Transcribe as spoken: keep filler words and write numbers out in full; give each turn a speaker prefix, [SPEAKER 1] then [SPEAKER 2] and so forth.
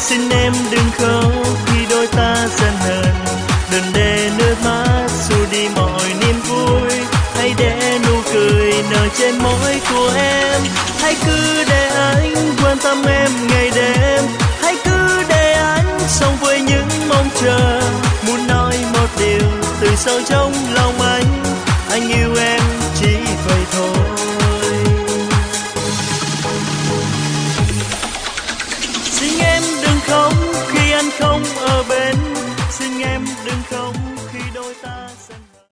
[SPEAKER 1] xin em đừng khóc khi đôi ta giận hờn, đừng để nước mắt xua đi mọi niềm vui. Hãy để nụ cười nở trên môi của em, hãy cứ để anh quan tâm em ngày đêm, hãy cứ để anh sống với những mong chờ. Muốn nói một điều từ sâu trong lòng anh, anh yêu em.